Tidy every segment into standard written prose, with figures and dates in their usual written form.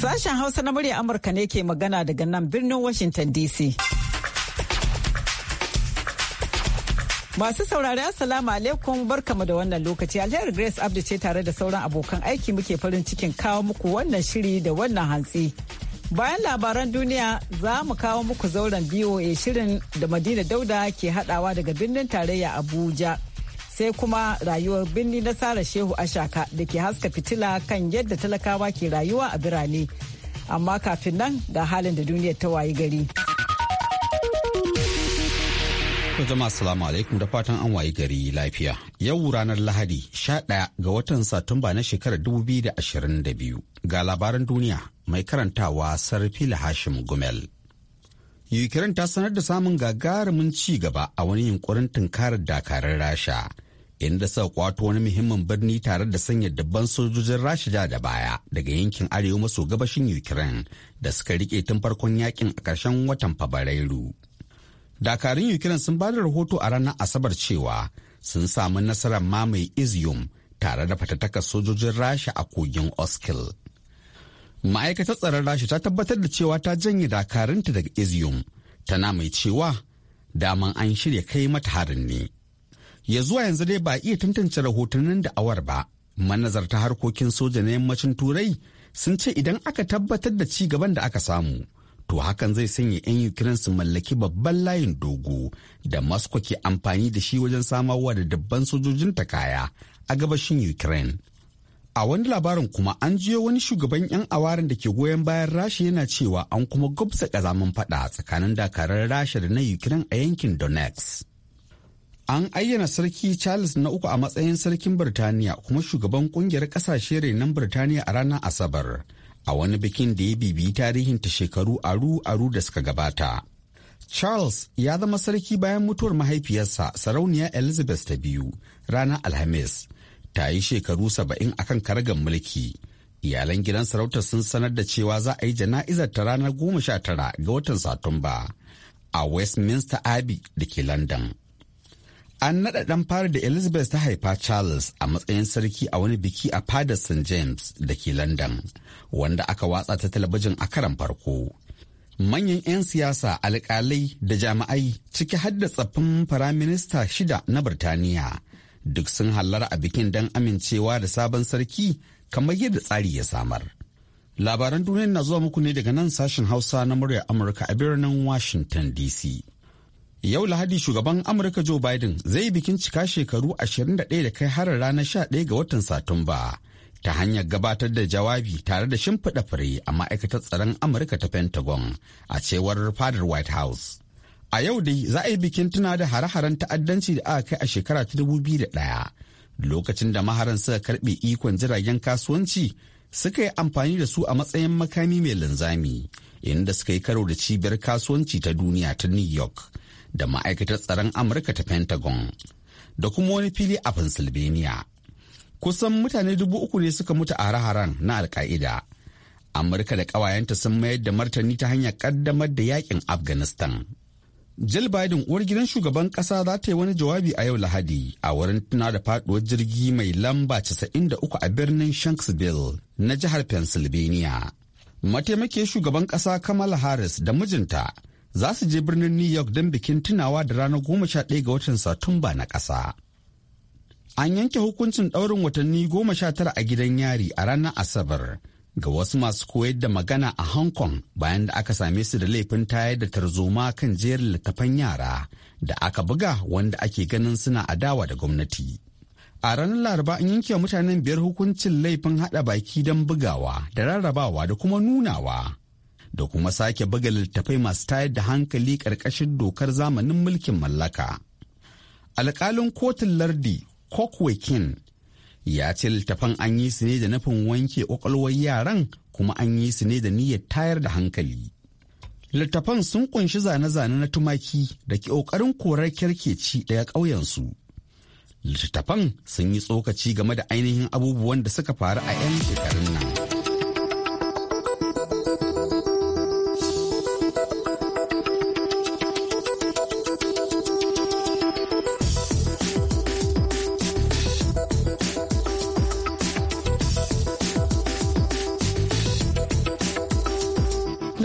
Sashen Hausa na murya Amurka ne ke magana daga nan birnin Washington DC. Masu saurari Assalamu alaikum, barkamu da wannan lokaci. Alheri Grace Abdi ce tare da sauran abokan aiki muke farin cikin kawo muku wannan shiri da wannan hantsi. Bayan labaran duniya za mu kawo muku zauren BOA shirin da Madina Dauda ke hadawa daga birnin tarayya Abuja. Sai kuma rayuwar birni na Sara Shehu Ashaka da ke haska fitila kan yadda talakawa ke rayuwa a birane. Amma kafin nan ga halin da duniyar ta wayi gari. Jama'a assalamu alaikum da fatan an wayi gari lafiya. Yau ranar Lahadi 11 ga watan Satumba na shekarar 2022. Ga labaran duniya mai karantawa Sarfila Hashim Gumel. Ukraine ta sanar da samun gagarumin ci gaba a wani yunkurin tunkarar dakarar Rasha, inda suka kwato wani muhimmin birni tare da sanya dabban sojojin Rasha da baya daga yankin arewa maso gabashin Ukraine da suka rike tun farkon yakin a ƙarshen watan Fabrairu. Dakarun Ukraine sun ba da rahoto a ranar Asabar cewa sun samu nasarar mamaye Izium tare da fatattakar sojojin Rasha a kogin Oskil. Ma'aikatar tsaron Rasha ta tabbatar da cewa ta janye dakarunta daga Izium, tana mai cewa daman an shirya kai mata harin ne. Ya zuwa yanzu dai ba iya tantance rahotannin da awar ba. Manazarta harkokin soja na yammacin Turai sun ce idan aka tabbatar da ci gaban da aka samu, to hakan zai sanya 'yan Ukraine su mallaki babban layin dogo da Moscow ke amfani da shi wajen samarwa da dabban sojojin ta kaya a gabashin Ukraine. A wani labarin kuma an jiyo wani shugaban 'yan awarin da ke goyon bayan Rasha yana cewa an kuma gwabza kazamin fada tsakanin dakarar Rasha da na Ukraine a yankin Donetsk. An ayyana Sarki Charles na uku a matsayin sarkin Birtaniya kuma shugaban kungiyar kasashe renon Birtaniya a ranar Asabar, a wani bikin da ya bibiyi tarihin ta shekaru aru-aru da suka gabata. Charles ya zama sarki bayan mutuwar mahaifiyarsa Sarauniya Elizabeth ta biyu ranar Alhamis. Ta yi shekaru 70 akan karagar mulki. Iyalan gidan sarautar sun sanar da cewa za a yi jana'izar ta ranar 19 ga watan Satumba a Westminster Abbey da ke London. An naɗa ɗan fari da Elizabeth ta haifa Charles a matsayin sarki a wani biki a fadar St. James da ke London, wanda aka watsa ta talabijin a karan farko. Manyan 'yan siyasa, alƙalai da jami'ai ciki har da tsaffin firaminista 6 na Birtaniya duk sun hallara a bikin don amincewa da sabon sarki kamar yadda tsari ya samar. Labaran duniya na zuwa muku ne daga nan sashen Hausa na muryar Amurka a birnin Washington DC. Yau Lahadi shugaban Amurka Joe Biden zai yi bikin cika shekaru 21 da kai harin ranar 11 ga watan Satumba ta hanyar gabatar da jawabi tare da shimfiɗa fure a ma'aikatar tsaron Amurka ta Pentagon, a cewar fadar White House. A yau dai za a yi bikin tuna da hare-haren ta'addanci da aka kai a shekara ta 2001, lokacin da maharan suka karɓe ikon jiragen kasuwanci suka yi amfani da su a matsayin makami mai linzami, inda suka yi karo da cibiyar kasuwanci ta duniya ta New York da ma'aikatar tsaron Amurka ta Pentagon da kuma wani fili a Pennsylvania. Kusan mutane 3,000 ne suka mutu a hare-haren na Al-Qaida. Amurka da ƙawayenta sun mayar da martani ta hanyar ƙaddamar da yakin Afghanistan. Jill Biden, uwar gidan shugaban ƙasa, za ta yi wani jawabi a yau Lahadi a wurin tuna da faduwar jirgi mai lamba 93 a birnin Shanksville na jihar Pennsylvania. Mataimakiyar shugaban ƙasa Kamala Harris da mijinta za su je birnin New York don bikin tunawa da ranar 11 ga watan Satumba na ƙasa. An yanke hukuncin ɗaurin watanni 19 a gidan yari a ranar Asabar ga wasu masu koyar da magana a Hong Kong bayan da aka same su da laifin tayar da tarzoma kan jerin littattafan yara da aka buga wanda ake ganin suna adawa da gwamnati. A ranar Laraba an yanke mutanen 5 hukuncin laifin haɗa baki don bugawa da rarrabawa da kuma nunawa, da kuma sake buga littattafai masu tayar da hankali ƙarƙashin dokar zamanin mulkin mallaka. Alƙalin kotun lardi Kokwekin ya ce littattafan an yi su ne da nufin wanke ƙwaƙwalwar yaran, kuma an yi su ne da niyyar tayar da hankali. Littattafan sun kunshi zane-zane na tumaki da ke ƙoƙarin korar kyarkeci daga ƙauyensu. Littattafan sun yi tsokaci game da ainihin abubuwan da suka faru a 'yan shekarun nan.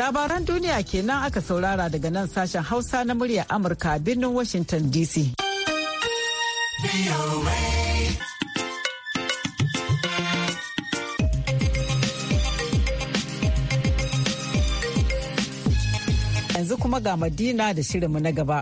Labaran duniya kenan aka saurara daga nan sashen Hausa na muryar Amurka a birnin Washington DC. Yanzu kuma ga Madina da shirinmu na gaba.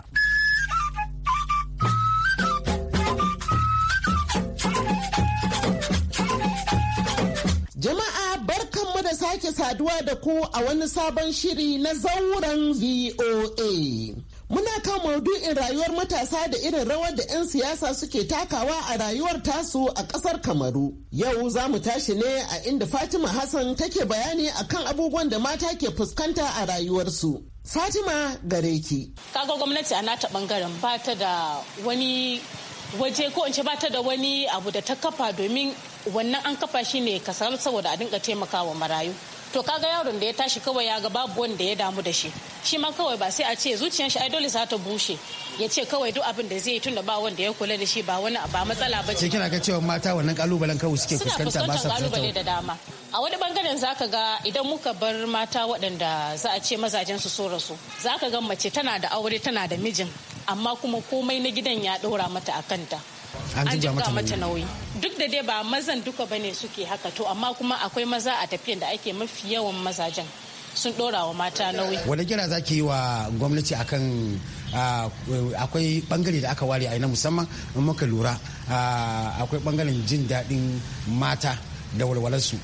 Sake saduwa da ku a wani sabon shiri na zauren VOA. Muna kan maudu'in rayuwar matasa da irin rawar da 'yan siyasa suke takawa a rayuwar tasu a ƙasar Kamaru. Yau za mu tashi ne a inda Fatima Hassan take bayani akan abubuwan da mata ke fuskanta a rayuwarsu. Fatima gare ki. Kaga gwamnati a nata bangaren ba ta da wani waje ko in ce ba ta da wani abu da ta kafa domin wannan an kafa shi ne kasar saboda a dinga taimakawa marayu. To kaga yaron da ya tashi kawai ya ga babu wanda ya damu da shi ma kawai ba sai a ce zuciyar shi ai dole za ta bushe ya ce kawai duk abin da zai yi tunda ba wanda ya kula da shi ba wani ba matsala ba ce. Kina ga cewa mata wannan kalubalen kawai suke fuskanta ba sa kalubale da dama. A wani bangaren zaka ga idan muka bar mata waɗanda za a ce mazajen su so rasu zaka ga mace tana da aure tana da mijin amma kuma komai na gidan ya ɗora mata a kanta. An jiga mata nauyi duk da dai ba mazan duka bane suke haka to amma kuma akwai maza a tafiyan da ake mafi yawan mazajen sun dora wa mata nauyi. Wani kira zaki yi wa gwamnati akan akwai bangare da aka ware a ina musamman in muka lura akwai bangaren jin daɗin mata da walwalarsu.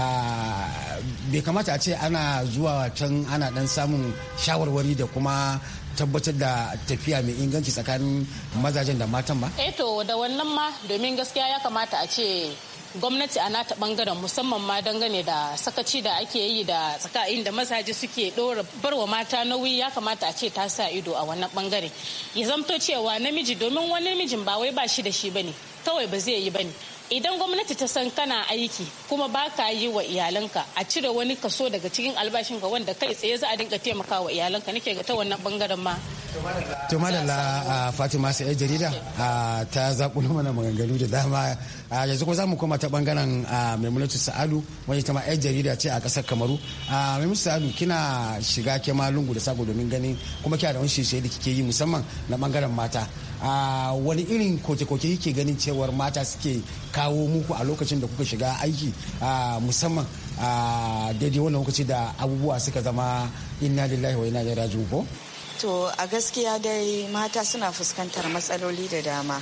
Bai kamata a ce ana zuwa can ana dan samun shawarwari da kuma tabbatar da tafiya mai inganci tsakanin mazajen da matan ba? To da wannan ma domin gaskiya ya kamata a ce gwamnati a nata bangaren musamman ma dangane da sakaci da ake yi da tsakanin da mazaje suke barwa mata nauyi ya kamata a ce ta sa ido a wannan bangare ya zamto cewa namiji domin wani namijin ba wai ba shi da shi bane kawai ba zai yi bane. Idan gwamnati ta san kana aiki kuma ba ka yi wa iyalanka a cire wani kaso daga cikin albashinka wanda kai tsaye za a dinga taimaka wa iyalanka nake ga ta wannan bangaren ma. To madalla Fatima sai jarida ta zakulo mana maganganu da dama yanzu ko za mu koma ta bangaren Maimunatu Sa'adu wani ta ma yar jarida ce a kasar Kamaru. Maimunatu Sa'adu kina shiga kema lungu da sako domin ganin kuma kina da wani shirye da kike yi musamman na bangaren mata. Wani irin koke-koke kike ganin cewar mata suke kawo muku a lokacin da kuka shiga aiki musamman daidai wannan lokaci da abubuwa suka zama inna lillahi wa inna ilaihi raji'un ko? To a gaskiya dai mata suna fuskantar matsaloli da dama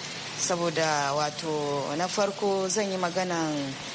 saboda wato na farko zan yi maganan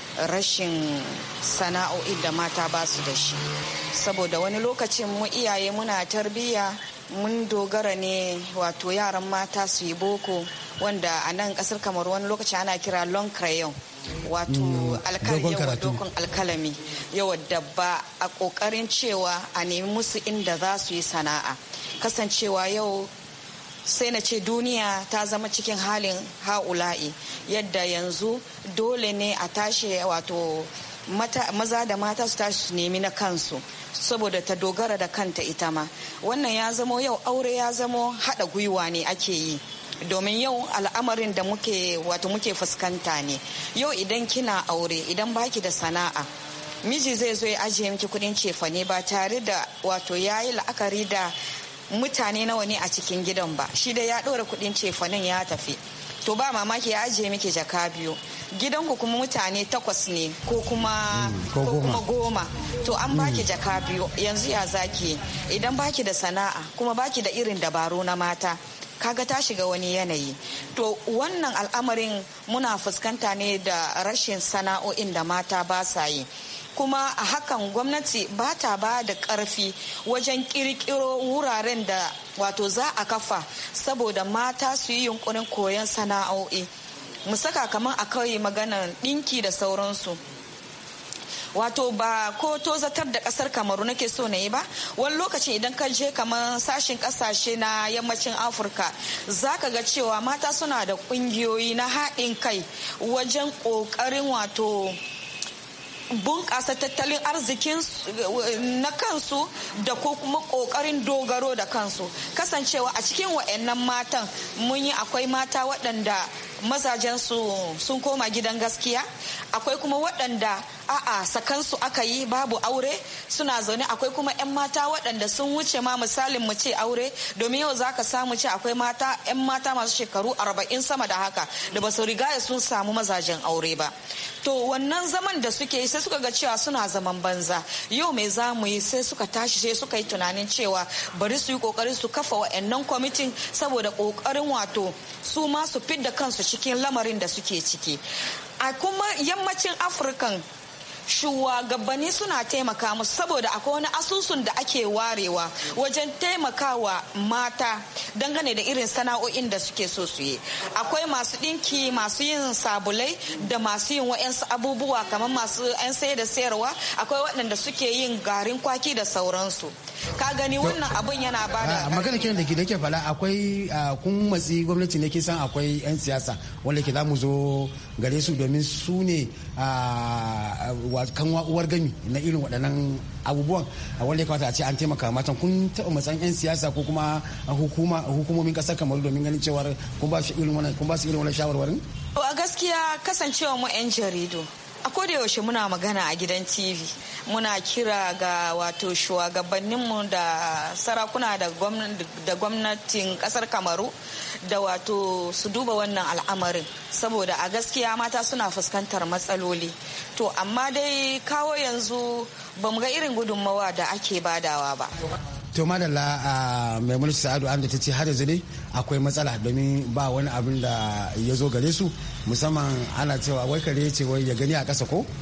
rashin sana'o'i da mata ba su da shi saboda wani lokacin mu iyaye muna tarbiyya mun dogara ne wato yaran mata su yi boko wanda a nan kasar kamar wani lokaci ana kira long crayon wato dokon alkalami yawa da ba a kokarin cewa a nemi musu inda za su yi sana'a kasancewa yau sai na ce duniya ta zama cikin halin ha'ula'i yadda yanzu dole ne a tashi wato maza da mata su tashi su nemi na kansu saboda ta dogara da kanta ita ma wannan ya zamo yau aure ya zamo haɗa gwiwa ne ake yi domin yau al'amarin da muke fuskanta ne yau idan kina aure idan baki da sana'a miji zai zo ya ajiye miki kudin cefane ba tare da wato yayi la'akari da mutane nawa ne a cikin gidan ba shi da ya ɗora kudin cefanen ya tafi to ba mamaki ya ajiye miki jaka biyu gidanku kuma mutane 8 ne ko kuma 10 to an baki jaka biyu yanzu ya zaki idan baki da sana'a kuma baki da irin dabaru na mata kaga ta shiga wani yanayi to wannan al'amarin muna fuskanta ne da rashin sana'o'in da mata ba sa yi kuma a hakan gwamnati ba ta ba da karfi wajen kirkiro wuraren da wato za a kafa saboda mata su yi yunkurin koyon sana'o'i mu saka kamar a kawai maganar ɗinki da sauransu wato ba ko tozatar da kasar kamaru nake so na yi ba wani lokaci idan ka je kamar sashen kasashe na yammacin afirka za ka ga cewa mata suna da kungiyoyi na haɗin kai wajen ƙoƙarin wato bunƙasa tattalin arzikin na kansu da ko kuma ƙoƙarin dogaro da kansu kasancewa a cikin wa'annan matan mun yi akwai mata waɗanda mazajen su sun koma gidan gaskiya, akwai kuma waɗanda a'a sakansu aka yi babu aure suna zaune, akwai kuma 'yan mata waɗanda sun wuce ma misalin mu ce aure, domin yau zaka samu ce akwai 'yan mata masu shekaru 40 sama da haka da ba su riga sun samu mazajen aure ba. To wannan zaman da suke yi sai suka ga cewa suna zaman banza, yau mai za mu yi, sai suka tashi sai suka yi tunanin cewa bari su yi kokari su kafa wa'annan kwamitin saboda kokarin wato su ma su fidda kansu cikin lamarin da suke ciki. A kuma yammacin Afirkan shugabanni suna taimaka musu saboda akwai wani asusun da ake warewa wajen taimakawa mata dangane da irin sana'o'in da suke so su yi. Akwai masu ɗinki, masu yin sabulai da masu yin wa'yansu abubuwa kamar masu 'yan sayar da sayarwa, akwai waɗanda suke yin garin kwaki da sauransu. Ka gani wannan abun yana bada magana kiran da ke fala akwai kun matsi gwamnati ne kisan akwai 'yan siyasa wanda ke za mu zo gare su domin su ne kan uwar gami na irin waɗannan abubuwan wanda ya kamata a ce an taimaka matan. Kun taɓa matsan 'yan siyasa ko kuma hukumomin ƙasar Kamaru domin ganin cewar kun ba su irin wannan shawarwarin? A gaskiya kasancewa mu 'yan jaridu a koda yaushe muna magana a gidan TV, muna kira ga wato shugabanninmu da sarakuna da gwamnatin kasar Kamaru da wato su duba wannan al'amarin, saboda a gaskiya mata suna fuskantar matsaloli. To amma dai kawo yanzu ba mu ga irin gudunmawa da ake badawa ba. To madalla mai mulki Sa'adu an da ta ce har yanzu dai akwai matsala domin ba wani abin da ya zo gare su, musamman ana cewa wai kare ce wai ya gani a ƙasa ko.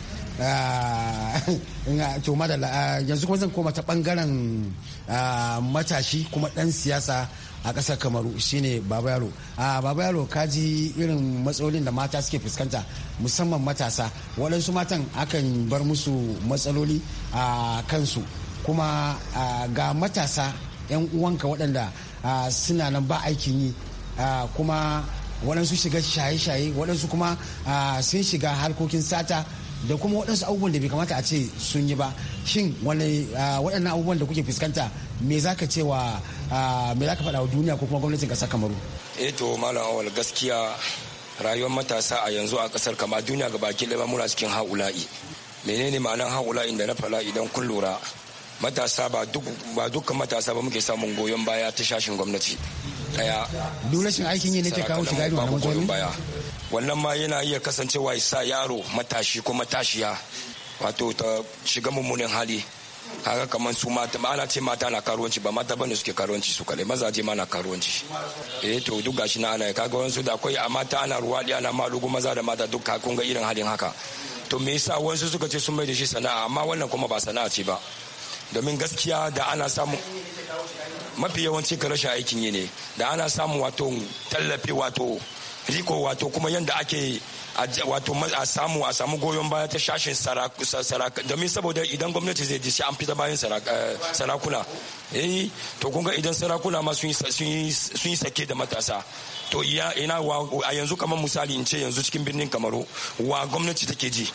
To madalla yanzu kuma zan koma ta bangaren matashi kuma ɗan siyasa a ƙasar Kamaru shine Baba Yaro. Baba Yaro, ka ji irin matsalolin da mata suke fuskanta musamman matasa. Waɗansu matan akan bar musu matsaloli a kansu, kuma ga matasa 'yan uwanka waɗanda suna nan ba aikin yi, kuma waɗansu shiga shaye-shaye, waɗansu kuma sun shiga harkokin sata da kuma waɗansu abubuwan da bai kamata a ce sun yi ba. Shin waɗannan abubuwan da kuke fuskanta me za ka cewa me za ka faɗa wa duniya ko kuma gwamnatin ƙasar Kamaru? To malam Awal, gaskiya rayuwar matasa a yanzu a ƙasar Kamaru, duniya gabaki ɗaya muna cikin haula'i. Menene ma'anar haula'in da na faɗa? Idan kun lura, matasa ba dukkan matasa ba muke samun goyon baya ta shashin gwamnati daya. Duk rashin aikin yi ne ke kawo shiga irin wannan goyon baya. Wannan ma yana iya kasancewa ya sa yaro matashi ko matashiya wato ta shiga mummunan hali. Kaga kamar su mata, ana ce mata na karuwanci, ba mata bane suke karuwanci su kadai, mazaje ma na karuwanci. To duk gashi na ana kaga wasu da akwai a mata ana ruwadi, ana malugu, maza da mata duk kun ga irin halin haka. To me yasa wasu suka ce sun mai da shi sana'a, amma wannan kuma ba sana'a ce ba. Domin gaskiya da ana samu mafi yawanci ka rashin aikin yi ne, da ana samu wato tallafi, wato riko, wato kuma yadda ake wato a samu goyon baya ta shashin saraka, domin saboda idan gwamnati zai ji sai an fita bayan sarakuna. To kun ga idan sarakuna ma sun yi sake da matasa, to ina a yanzu kamar misali in ce yanzu cikin birnin Kamaru wa gwamnati take ji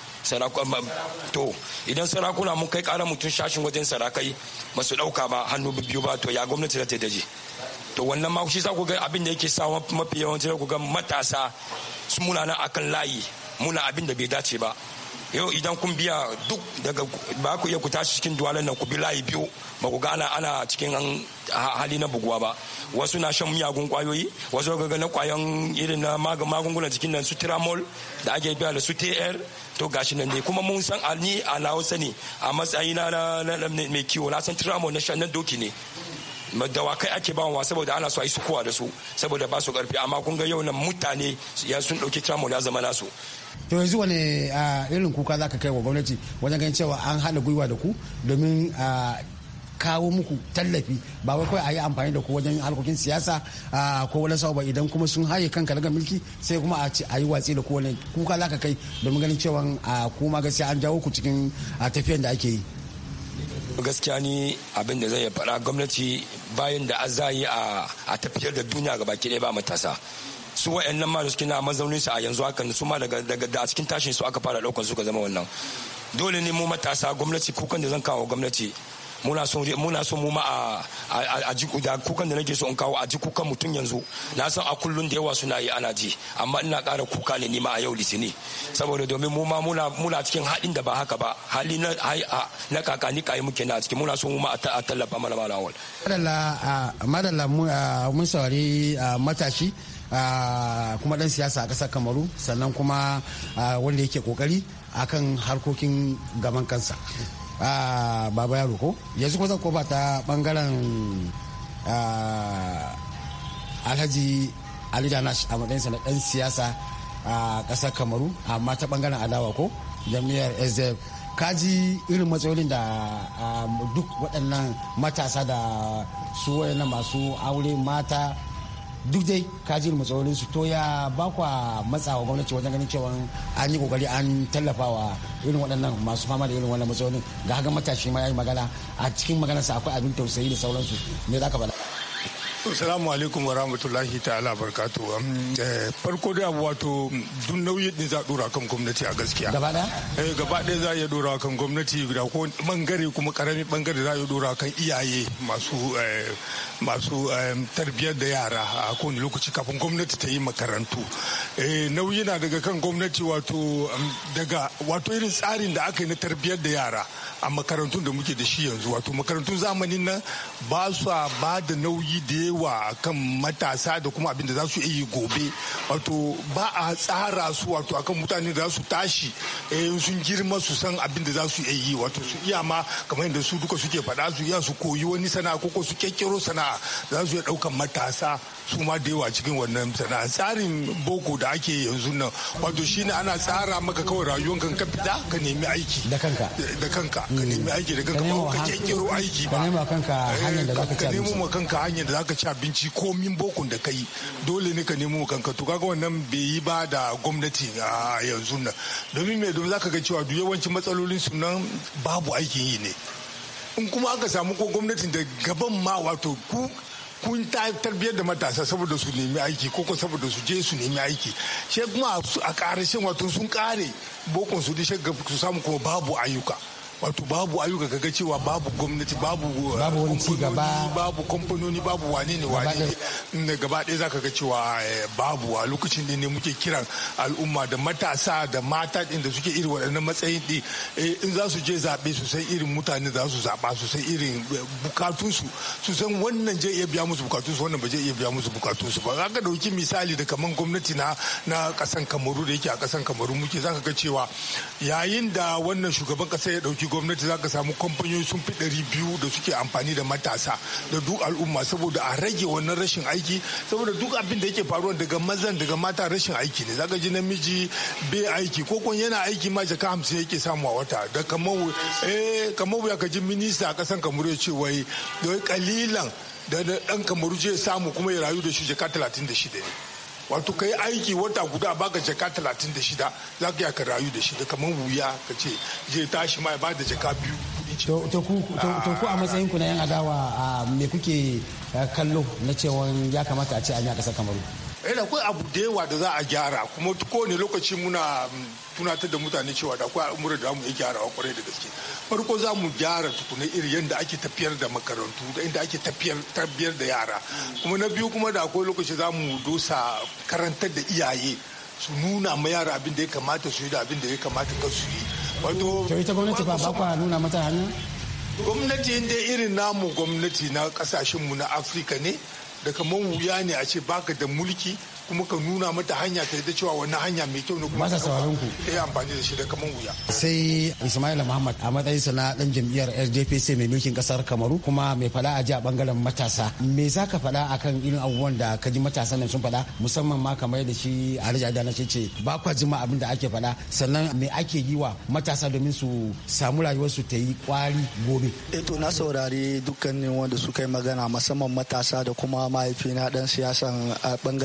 to idan sarakuna mun kai kara mutum shashin wajen sarakai ba su dauka ba hannu biyu ba, to ya gwamnati za ta daji. To wannan ma shi za ku ga abin da yake sa mafi yawanci ku ga matasa su muna nan akan layi, muna abin da bai dace ba. Yau idan kun biya duk daga ba ku iya ku tashi cikin duwalan nan ku bi layi biyu ba ku gana ana cikin hali na buguwa ba. Wasu na shan miyagun kwayoyi, wasu ga na kwayan irin na magungunan cikin nan su tiramol da ake biya da su TR. To gashi nan dai kuma mun san ni a na sani a matsayi na mai kiwo, na san tiramol na shan nan doki ne. Dawakai ake bawa saboda ana so a yi sukuwa da su saboda ba su karfi, amma kun ga yau nan mutane ya sun dauki tiramol ya zama nasu. To yanzu wani irin kuka za ka kai wa gwamnati wajen ganin cewa an haɗa gwiwa da ku domin kawo muku tallafi, ba wai kawai a yi amfani da ku wajen harkokin siyasa ko wani sau ba, idan kuma sun haye kanka daga mulki sai kuma a yi watsi da ku, wani kuka za ka kai domin ganin cewa kuma gaskiya an jawo ku cikin tafiyan da ake yi? Gaskiya ni abin da zai faɗa, gwamnati bayan da za yi a tafiyar da duniya gaba ki ɗaya ba matasa. Su wa'annan ma da suke na mazaunin su a yanzu hakan su ma daga da cikin tashin su aka fara ɗaukar su ka zama wannan. Dole ne mu matasa, gwamnati, kukan da zan kawo gwamnati, muna son mu ma a ji kukan da nake so in kawo a ji kukan mutum yanzu na san a kullun da yawa suna yi ana ji amma ina ƙara kuka ne nima a yau litini saboda domin mu ma muna cikin haɗin da ba haka ba hali na kakani kayi muke na cikin muna son mu ma a tallafa mana malawal. Madalla mun saurari matashi kuma dan siyasa a ƙasar Kamaru sannan kuma wanda yake kokari akan harkokin gaban kansa. Baba Yaro ko yanzu kuma zan koba ta bangaren Alhaji Ali Danash a matsayinsa na dan siyasa a ƙasar Kamaru amma ta bangaren adawa ko jami'ar SDF kaji irin matsalolin da duk waɗannan matasa da su waɗannan masu aure mata duk dai kaji irin matsalolin su to ya ba kwa matsawa gwamnati wajen ganin cewa an yi kokari an tallafa wa irin waɗannan masu fama da irin wannan matsalolin ga haga matashi ma ya yi magana a cikin maganarsa akwai abin tausayi da sauransu me za ka faɗa. Assalamu alaikum wa rahmatullahi ta'ala barkatu. Farko da wato duk nauyi din za a dora kan gwamnati a gaskiya. Gaba ɗaya za a iya dora kan gwamnati da ko bangare kuma karamin bangare za a iya dora kan iyaye masu tarbiyyar da yara a kowane lokaci kafin gwamnati ta yi makarantu. Nauyi na daga kan gwamnati wato irin tsarin da aka yi na tarbiyyar da yara a makarantun da muke da shi yanzu wato makarantun zamanin nan ba su ba da nauyi da yawa kan matasa da kuma abin da za su yi gobe wato ba a tsara su wato akan mutane da za su tashi sun girma su san abin da za su yi wato su iya ma kamar yadda su duka suke faɗa su iya su koyi wani sana'a ko su kekkero sana'a za su iya ɗaukan matasa su ma da yawa cikin wannan sana'a tsarin boko da ake yanzu nan wato shine ana tsara maka kawai rayuwar kan ka fita ka nemi aiki da kanka ka nemi aiki da kanka ba ka kekkero aiki ba ka nemo kanka hanyar da zaka ci abinci ka nemo kanka hanyar da zaka ci abinci komin bokon da kai dole ne ka nemo kanka to kaga wannan bai yi ba da gwamnati a yanzu nan domin zaka ga cewa duk yawancin matsalolin su nan babu aikin yi ne in kuma aka samu ko gwamnatin da gaban ma wato kun tarbiyyar da matasa saboda su nemi aiki ko saboda su je su nemi aiki shi kuma a ƙarashin wato sun ƙare bokon su da su samu kuma babu ayyuka wato babu ayyuka kaga cewa babu gwamnati babu wani cigaba babu kamfanoni babu wane ne gaba ɗaya zaka ga cewa babu a lokacin da ne muke kiran al'umma da matasa da mata din da suke irin waɗannan matsayin din in za su je zaɓe su san irin mutane za su zaɓa su san irin bukatunsu su san wannan zai iya biya musu bukatunsu wannan ba zai iya biya musu bukatunsu ba za ka ɗauki misali da kaman gwamnati na ƙasan Kamaru da yake a ƙasan Kamaru muke zaka ga cewa yayin da wannan shugaban ƙasa ya ɗauki gwamnati za ka samu kamfanoni sun fi 200 da suke amfani da matasa da duk al'umma saboda a rage wannan rashin aiki saboda duk abin da yake faruwa daga mazan daga mata rashin aiki ne zaka ji namiji bai aiki ko kun yana aiki ma jaka 50 yake samu a wata da kamar wuya ka ji minista a kasan Kamaru ya ce wai kalilan da dan Kamaru je samu kuma ya rayu da shi jaka 36 ne wato ka yi aiki wata guda baka jaka 36 za ka ka rayu da shi da kamar wuya ka ce je tashi ma ya ba da jaka 2. To ku a matsayin ku na yan adawa me kuke kallo na cewa ya kamata a ce an yi a ƙasar Kamaru? Akwai abu da yawa da za a gyara kuma kowane lokaci muna tunatar da mutane cewa da akwai al'amuran da mu iya gyarawa kwarai da gaske. Farko za mu gyara tukuna irin yadda ake tafiyar da makarantu da inda ake tafiyar da yara. Kuma na biyu kuma da akwai lokaci za mu dosa karantar da iyaye su nuna ma yara abin da ya kamata su yi da abin da ya kamata ka su yi. Wato ita gwamnati ba kwa nuna mata hannu? Gwamnati inda irin namu gwamnati na kasashenmu na Afirka ne da kamar wuya ne a ce baka da mulki kuma ka nuna mata hanya ta da cewa wannan hanya mai kyau ne kuma ka yi amfani da shi da kaman wuya. Sai Ismaila Muhammad a matsayinsa na dan jam'iyyar RDPC mai mulkin kasar Kamaru kuma mai fada a ji a bangaren matasa. Me za ka fada akan irin abubuwan da ka ji matasan nan sun fada musamman ma kamar da shi Alhaji Adana ce ba kwa jima abin da ake fada sannan me ake yi wa matasa domin su samu rayuwarsu ta yi kwari gobe. To na saurari dukkanin wanda suka yi magana musamman matasa da kuma mahaifina dan siyasan a bangaren adawa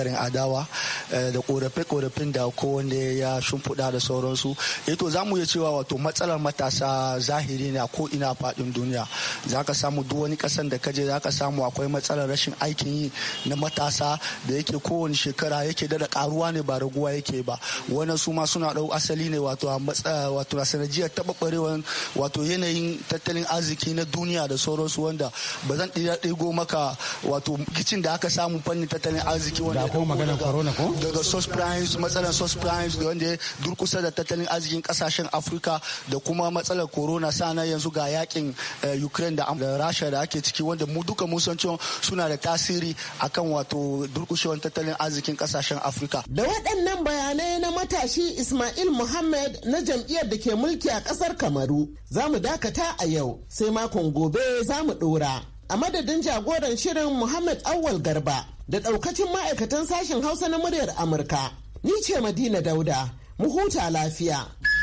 karantawa da korafe-korafin da kowanne ya shimfiɗa da sauransu. To za mu iya cewa wato matsalar matasa zahiri ne a ko ina faɗin duniya. Za ka samu duk wani ƙasan da kaje za ka samu akwai matsalar rashin aikin yi na matasa da yake kowane shekara yake da karuwa ne ba raguwa yake ba. Wannan su ma suna ɗau asali ne wato a sanadiyar taɓarɓarewar wato yanayin tattalin arziki na duniya da sauransu, wanda ba zan ɗigo maka wato kicin da aka samu fannin tattalin arziki wanda daga subprimes, matsalar subprimes da wanda ya durkusa da tattalin arzikin kasashen Afirka, da kuma matsalar corona sana yanzu ga yakin Ukraine da Rasha da ake ciki, wanda mu duka mun san cewa suna da tasiri akan wato durkushewar tattalin arzikin kasashen Afirka. Da waɗannan bayanai na matashi Ismail Muhammad na jam'iyyar da ke mulki a ƙasar Kamaru, za mu dakata a yau, sai makon gobe za mu ɗora. A madadin jagoran shirin Muhammad Awwal Garba da ɗaukacin ma'aikatan sashen Hausa na muryar Amurka, ni ce Madina Dauda, mu huta lafiya.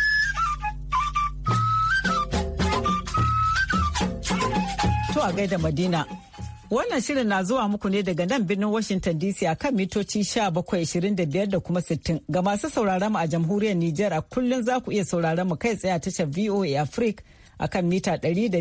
To a gaida Madina. Wannan shirin na zuwa muku ne daga nan birnin Washington DC a kan mitoci 1725 da kuma 60. Ga masu sauraron mu a jamhuriyar Nijar a kullum za ku iya sauraron mu kai tsaye a tashar VOA Africa a kan mita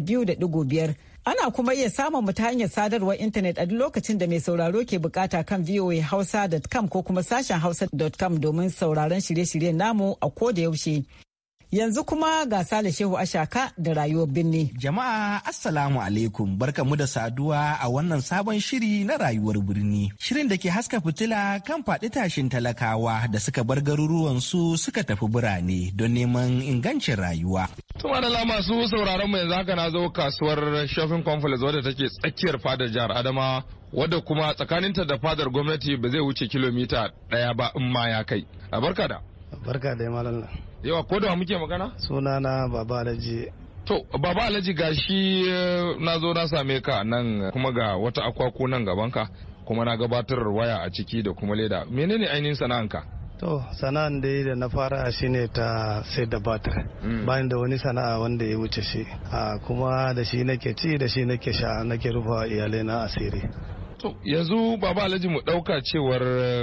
200.5. Ana kuma iya samun mu ta hanyar sadarwar intanet a duk lokacin da mai sauraro ke bukata kan voahausa.com ko kuma sashen hausa.com domin sauraron shirye-shiryen namu a koda yaushe. Yanzu kuma ga Sale Shehu Ashaka da rayuwar birni. Jama'a Assalamu alaikum, barkamu da saduwa a wannan sabon shiri na rayuwar birni. Shirin da ke haska fitila kan faɗi tashin talakawa da suka bar garuruwansu suka tafi birane don neman ingancin rayuwa. Tuma da masu sauraron mu yanzu haka na zo kasuwar Shopping Complex wadda take tsakiyar fadar jihar Adamawa, wadda kuma tsakaninta da fadar gwamnati ba zai wuce kilomita 1 ba in ma ya kai. Barka da. Barka da malam. Yawa, ko da muke magana? Sunana Baba Alhaji. To, Baba Alhaji gashi na zo na same ka nan kuma ga wata akwako nan gabanka kuma na gabatar waya a ciki da kuma leda. Menene ainihin sana'anka? To, sana'an dai da na fara shine ta sai da batir. Bayan da wani sana'a wanda ya wuce shi. Kuma da shi nake ci, da shi nake sha, nake rufa iyalai na asiri. To, yanzu Baba Alhaji mu ɗauka cewar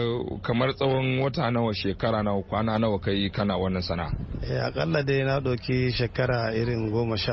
kamar tsawon wata nawa, shekara nawa, kwana nawa kai kana wannan sana'a? Akalla dai na ɗauki shekara irin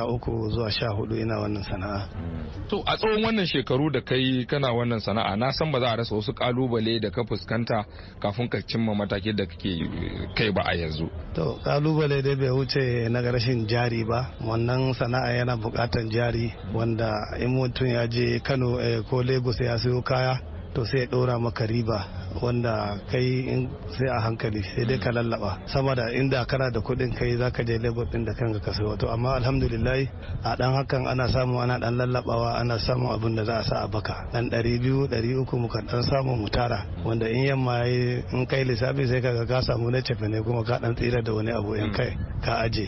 13 zuwa 14 ina wannan sana'a. To, a tsawon wannan shekaru da kai kana wannan sana'a, na san ba za a rasa wasu kalubale da ka fuskanta kafin ka cimma matakin da kake kai ba a yanzu. To, kalubale dai bai wuce na rashin jari ba. Wannan sana'a yana buƙatar jari, wanda in mutum ya je Kano ko Lagos ya sayo kaya, to sai ya ɗora maka riba, wanda kai sai a hankali sai dai ka lallaba sama da inda kana da kuɗin kai zaka je Lagos din da kanka ka sayo. To amma alhamdulillah a dan hakan ana samu, ana dan lallabawa, ana samun abin da za a sa a baka dan 200-300 muka dan samu mu tara, wanda in yamma in kai lissafi sai kaga ka samu na cefe ne kuma ka dan tsira da wani abu in kai ka aje.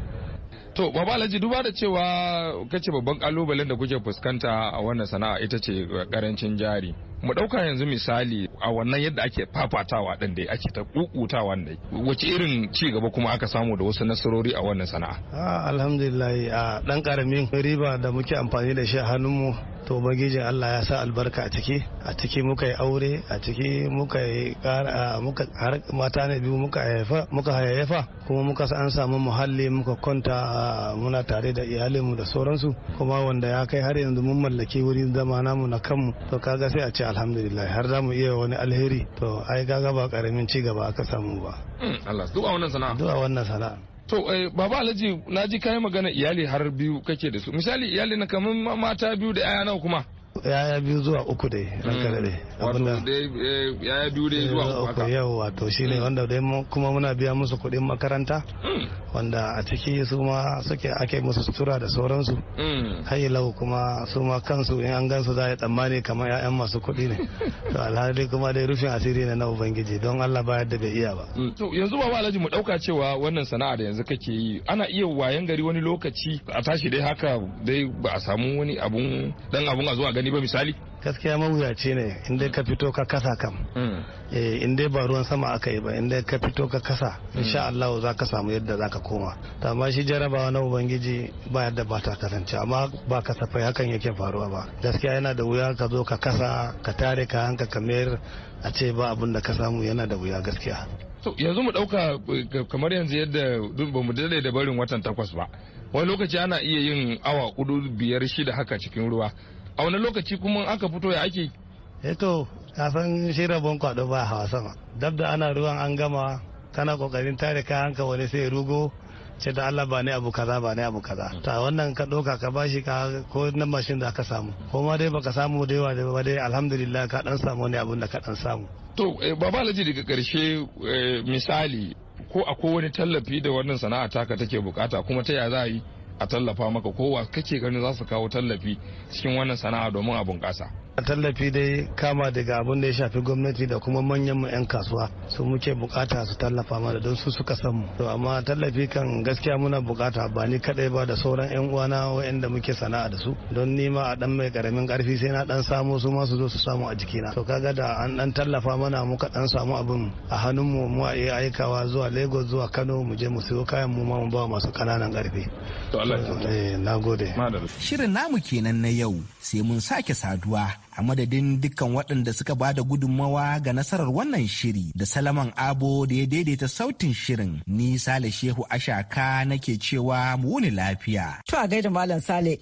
To, Baba Alhaji, duba da cewa kace babban kalubalen da kuke fuskanta a wannan sana'a ita ce karancin jari. Mu ɗauka yanzu misali a wannan yadda ake fafatawa ɗin dai ake ta kukutawa dai. Wace irin ci gaba kuma aka samu da wasu nasarori a wannan sana'a? Alhamdulillah, a ɗan ƙaramin riba da muke amfani da shi a hannunmu, to ubangijin Allah ya sa albarka a ciki muka yi aure, a ciki muka yi har mata ne biyu muka hayayyafa, kuma muka an samu muhalli muka kwanta muna tare da iyalinmu da sauransu, kuma wanda ya kai har yanzu mun mallaki wurin zama namu na kanmu. To kaga sai a ce alhamdulillah, har za mu iya wani alheri. To ai kaga ba karamin ci gaba aka samu ba. Allah, duk a wannan sana'a. Duk a wannan sana'a. To, Baba Alhaji, na ji kayan magana iyali har biyu kake da su. Misali iyali na kamar mata biyu da 'ya'ya nawa kuma? Yaya 2 zuwa 3 dai, ranka da dai. Wato dai yaya 2 dai zuwa 3 haka. Yau wato shi ne wanda dai kuma muna biya musu kuɗin makaranta, wanda a ciki su ma ake musu sutura da sauransu. Lau kuma su ma kansu in an gansu za a yi tsammani kamar 'ya'yan masu kuɗi ne. To alhali kuma dai rufin asiri ne na Ubangiji, don Allah ba yadda bai iya ba. To yanzu Baba Alhaji, mu ɗauka cewa wannan sana'a da yanzu kake yi ana iya wayan gari wani lokaci a tashi dai haka dai ba a samu wani abun a zuwa gani ba misali? gaskiya mawuyaci ne inda ka fito ka kasa kam. Inda ba ruwan sama aka yi ba inda ka fito ka kasa insha Allah za ka samu yadda za ka koma. Amma shi jarabawa na ubangiji ba yadda ba ta kasance amma ba kasafai hakan yake faruwa ba. Gaskiya yana da wuya ka zo ka kasa ka tare ka hanka ka mayar a ce ba abin da ka samu, yana da wuya gaskiya. Yanzu mu dauka kamar yanzu yadda ba mu dade da barin watan 8 ba, wani lokaci ana iya yin awa 4, 5, 6 haka cikin ruwa. A wani lokaci kuma aka fito ya ake? Eto ka san shi rabon kwado ba hawa sama, dab da ana ruwan an gama kana kokarin tare kayanka wani sai rugo ce da Allah ba ne abu kaza ba ne abu kaza. Ta wannan ka ɗauka ka bashi ka ko na mashin da ka samu ko ma dai baka samu da yawa da ba dai alhamdulillah ka dan samu wani abun da ka dan samu. To Baba Alhaji daga karshe misali ko akwai wani tallafi da wannan sana'a taka take bukata kuma ta ya za a yi a tallafa maka, kowa kake ganin za su kawo tallafi cikin wannan sana'a domin a bunƙasa? Tallafi dai kama daga abin da ya shafi gwamnati da kuma manyan mu 'yan kasuwa su muke bukata su tallafa mana don su suka san mu. To amma tallafi kan gaskiya muna bukata ba ni kadai ba da sauran 'yan uwana waɗanda muke sana'a da su, don ni ma a dan mai karamin karfi sai na dan samu su ma su zo su samu a jikina. To kaga da an dan tallafa mana muka dan samu abin a hannun mu a iya aikawa zuwa Lagos zuwa Kano mu je mu siyo kayan mu ma mu ba masu kananan karfi. To Allah ya nagode. Shirin namu kenan na yau, sai mun sake saduwa. A madadin dukkan waɗanda suka ba da gudunmawa ga nasarar wannan shiri da Salaman Abo da ya daidaita sautin shirin, ni Sale Shehu Ashaka nake cewa mu wuni lafiya. To a gaida Malam Sale.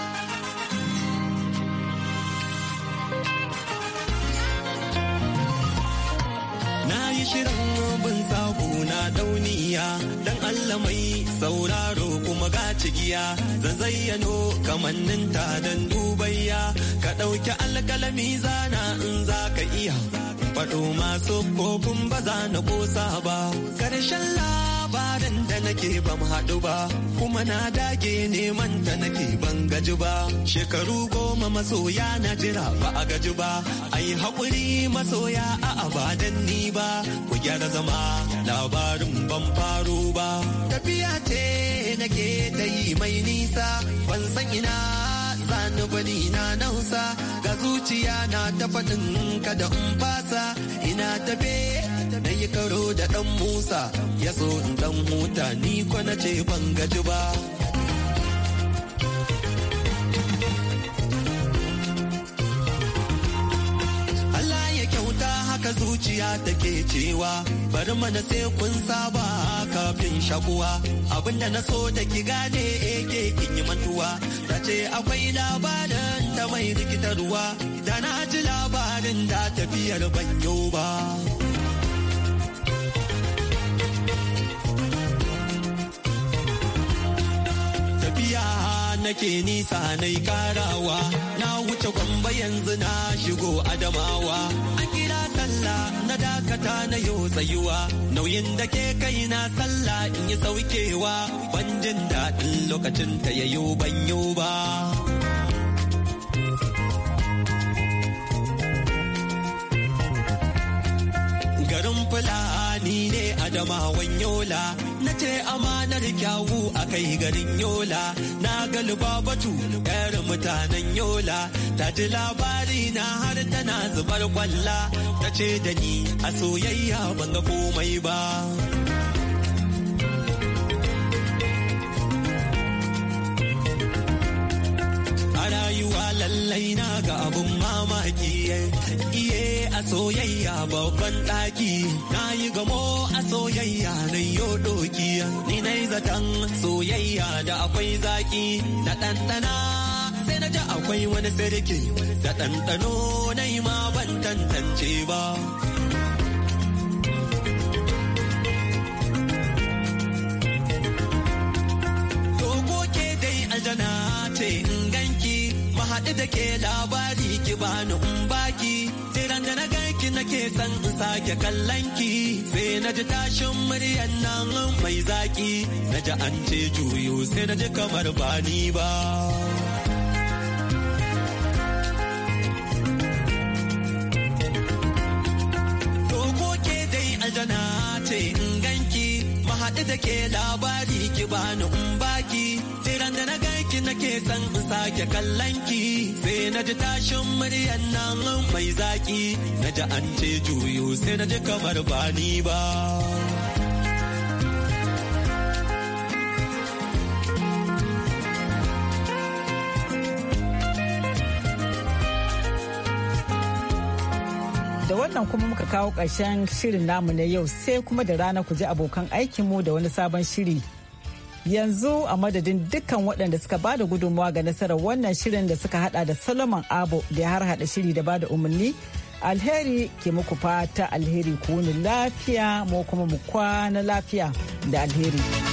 Na yi shirin bin sabo na dauniya dan Allah mai sauraro kuma ga cigiya zan zayyano kamanninta dan dubayya ka ɗauki alkalami zana in za ka iya faɗo masu kofin ba za na ƙosa ba ƙarshen labarin da nake ban haɗu ba kuma na dage neman ta nake ban gaji ba shekaru 10 masoya na jira ba a gaji ba ai haƙuri masoya a abadan ni ba ku gyara zama labarin ban faro ba tafiya ce nake ta yi mai nisa ban san ina zani bani na nausa ga zuciya na ta faɗin kada in fasa ina tafe na yi karo da ɗan Musa ya so in ɗan huta ni ko na ce ban gaji ba. Allah ya kyauta haka zuciya take cewa bari mana sai kun saba kafin shakuwa abinda na so da ki gane ake kin yi mantuwa ta ce akwai labarin ta mai rikitarwa da na ji labarin da tafiyar banyo ba. Tafiya nake nisa nai karawa na wuce Gombe yanzu na shigo Adamawa an kira sallah na dakata na yau tsayuwa nauyin da ke kai na sallah in yi saukewa ban jin daɗin lokacin ta yayo banyo ba. Garin Fulani ne Adamawan Yola na ce amanar kyawu a kai garin Yola na ga Lubabatu yar mutanen Yola ta ji labari na har tana zubar kwalla ta ce da ni a soyayya ban ga komai ba. Rayuwa lallai na ga abun mamaki iye a soyayya babban ɗaki na yi gamo a soyayya na yo doki ni na yi zaton soyayya da akwai zaki da ɗanɗana sai na ji akwai wani sarki da ɗanɗano na yi ma ban tantance ba. Dogo ke dai aljana ce in ganki haɗu da ke labari ki bani in baki tiran da na ganki nake san in sake kallon ki sai na ji tashin muryan nan mai zaki na ji an ce juyo sai na ji kamar bani ba. Dogo ke dai aljana ce in ganki haɗu da ke labari ki bani in baki tiran da na ganki nake san in sake kallon ki sai na ji tashin muryan nan mai zaki na ji an ce juyo sai na ji kamar bani ba. Da wannan kuma muka kawo ƙarshen shirin namu na yau sai kuma da rana ku ji abokan aikinmu da wani sabon shiri. Yanzu a madadin dukkan waɗanda suka ba da gudunmawa ga nasarar wannan shirin da suka hada da Solomon Abo da ya har hada shiri da ba da umarni. Alheri ke muku fata alheri ku wuni lafiya mu kuma mu kwana lafiya da alheri.